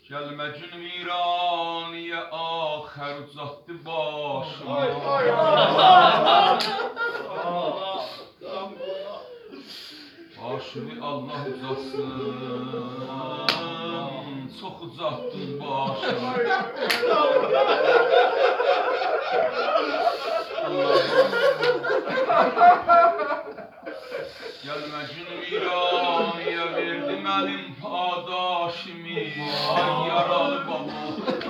Gelme gün viraniye ahir uzattı başımı. Başımı Allah uzatsın, çok uzattın başımı. Gelme gün viraniye verdi benim padaşımı. Ay yaralı baba.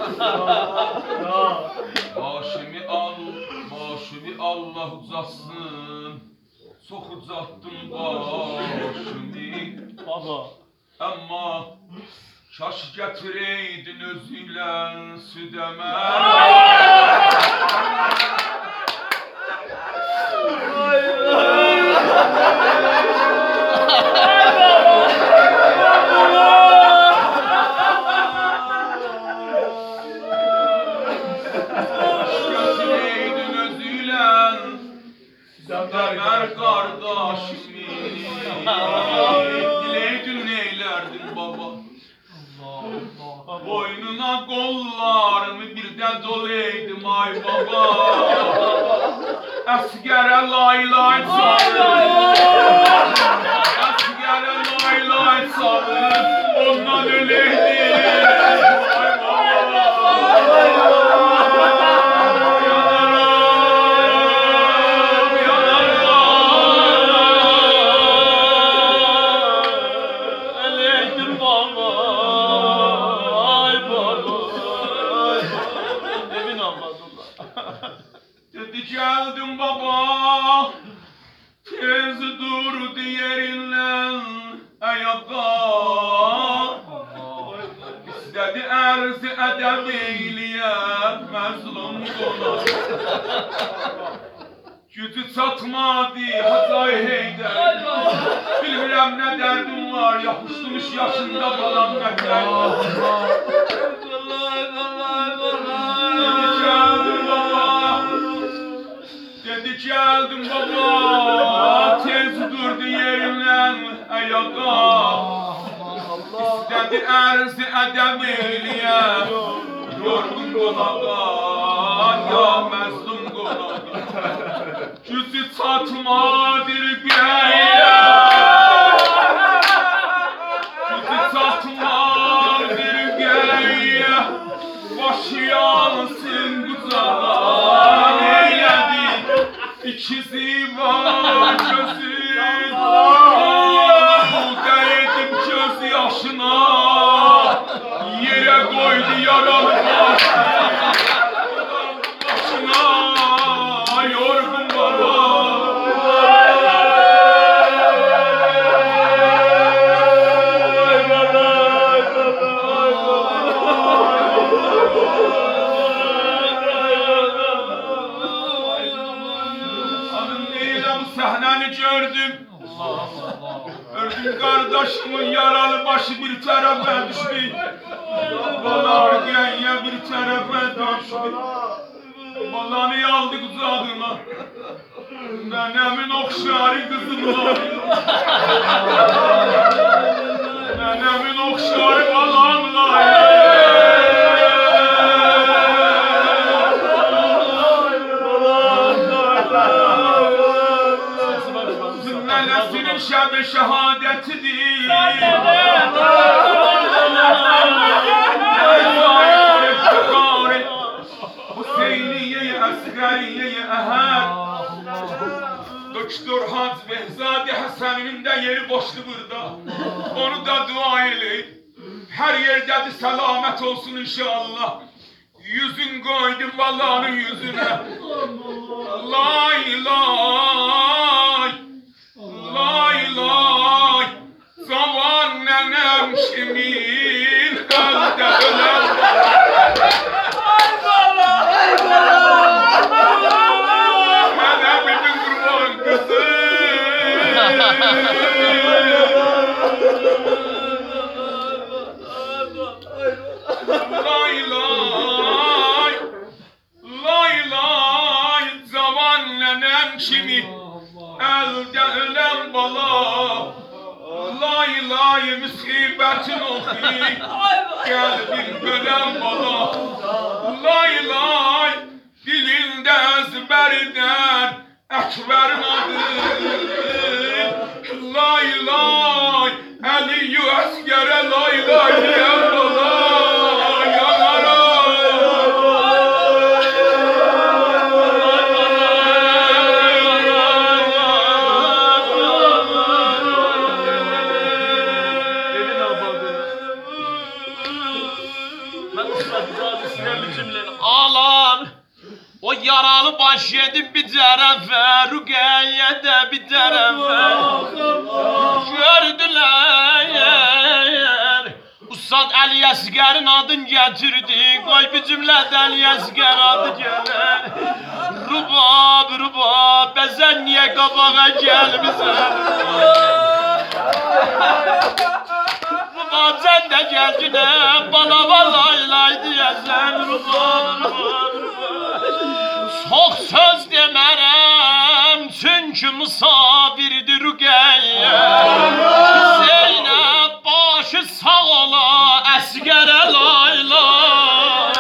Başımı Allah uzatsın. Çok uzattın başımı. Baba. Ama şaş getireydin özüyle südeme. Ömer kardeşimi dileydin neylerdin baba. Boynuna kollarımı birden dolaydım ay baba. Asgara lay lay sarılır. Asgara lay lay sarılır. Ondan öleydim ay baba. Dedi geldim baba, tez durdu yerinden ayağa. İstedi erzi edeb eyleyem məzlum qonaq. Gücü çatmadı Hacay Heydər. Bilmirəm nə dərdim var, yapışmış yaşında balam mətlər. Geldim baba, tez durdu yerinden ayağa. İstedi erzi edeb eyleyem, yorgun qonağa, ya məzlum qonağa. Gücü çatmadır qəyə, gücü çatmadır qəyə, başı yansın qucağa. İkizi var gözü, değdim göz yaşına, yere koydu yaralı başına, yorgun baba. Sahneni gördüm. Gördüm kardeşimin yaralı başı bir tarafa düştü. Bana genya bir tarafa düştü. Balanı aldı kucağına. Nenemin okşarı kızım var. Nenemin okşarı balanla. Nenesinin şebi şehadetidir. Hüseyniye-i Asgariye-i Ehad. Doktor Hacı Behzadi Hasan'ın da yeri boştu burada. Onu da dua eyle. Her yerde de selamet olsun inşallah. Yüzün koydum vallahi yüzüne. Lay lay. Lay lay, zavan nenem kimin elde ölen. Ay bala, ay bala. Nenemin kurban kızı. Lay lay, lay lay, zavan nenem kimin elde ölen bala. Lay lay musibetin ohi. kalbim bölen bala. Lay lay dilinde ezberden ekberin adı. Lay lay Aliyu Asker'e lay lay diyen bala. Ağlar o yaralı baş yedim bir tarafa, Rukiye de bir tarafa. Gördüler Ustad Ali Asker'in adını getirdi, koy bir cümlede Ali Asker adı gelir. Rubab rubab bezen niye kabağa gelmişsin? Rubab sen de gel yine bana vallahi lay diyesen. Rubab rubab çok söz demerem çünkü misafirdir Rukiye. Zeynep başı sağ ola Asker'e lay lay.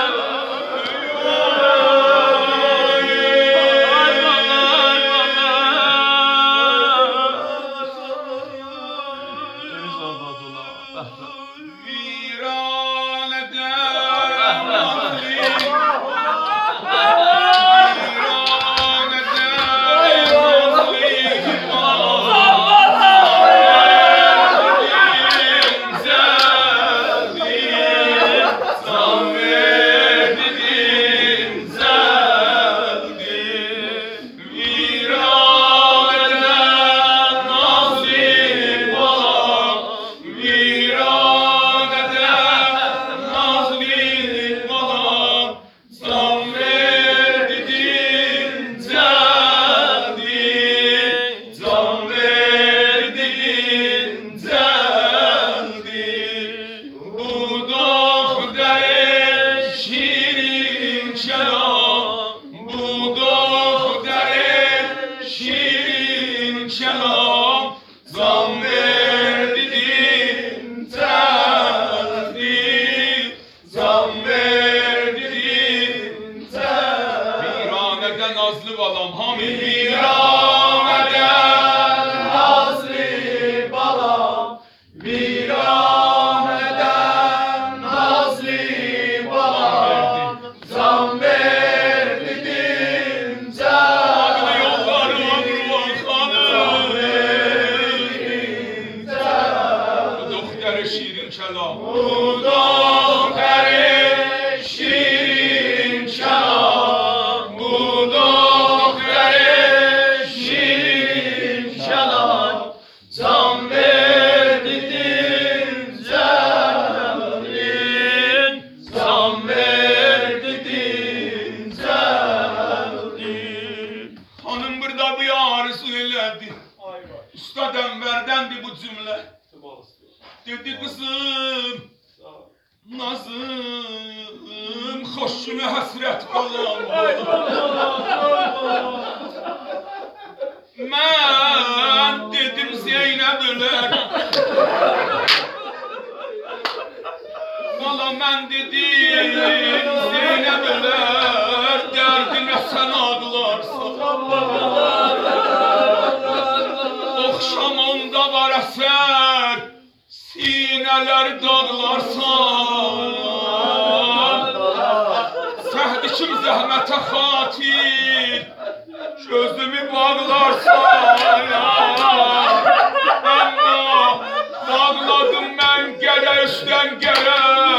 Ustad Enver'dendi bu cümle. Dedi kızım, nazım, hoşuna hasret kalan. Ben dedim Zeynep öler. Valla ben dedim Zeynep öler, derdine sen ağlarsan. Okşam onda var eser, sineler dağlarsan. Səhdikim zəhmətə xatir, gözümü bağlarsan. Amma bağladım mən gərə üstdən gərə,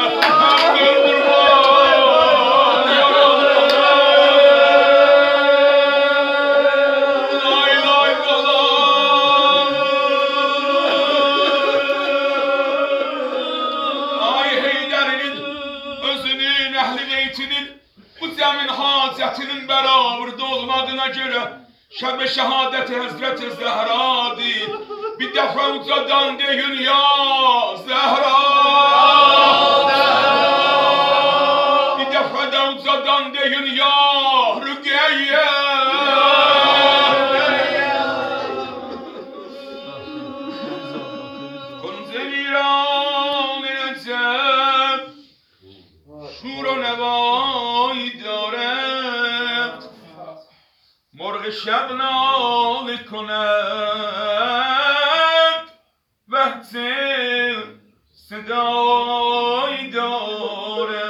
hacətinin bərabırda olmadığına görə şəb-i şəhadət Həzrət-i Zəhradır. Bir dəfə ucadan deyin ya Zəhra. Bir dəfə də ucadan deyin ya Rüqeyyə. Konzeviran edəcəm شب ناله کند وقت صدای داره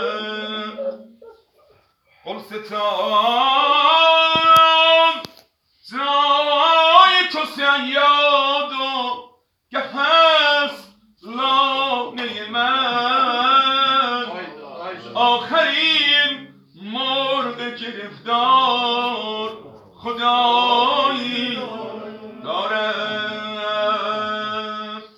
ستان زای تو سیاد و که هست لانه من آخرین مرغ گرفتار خدا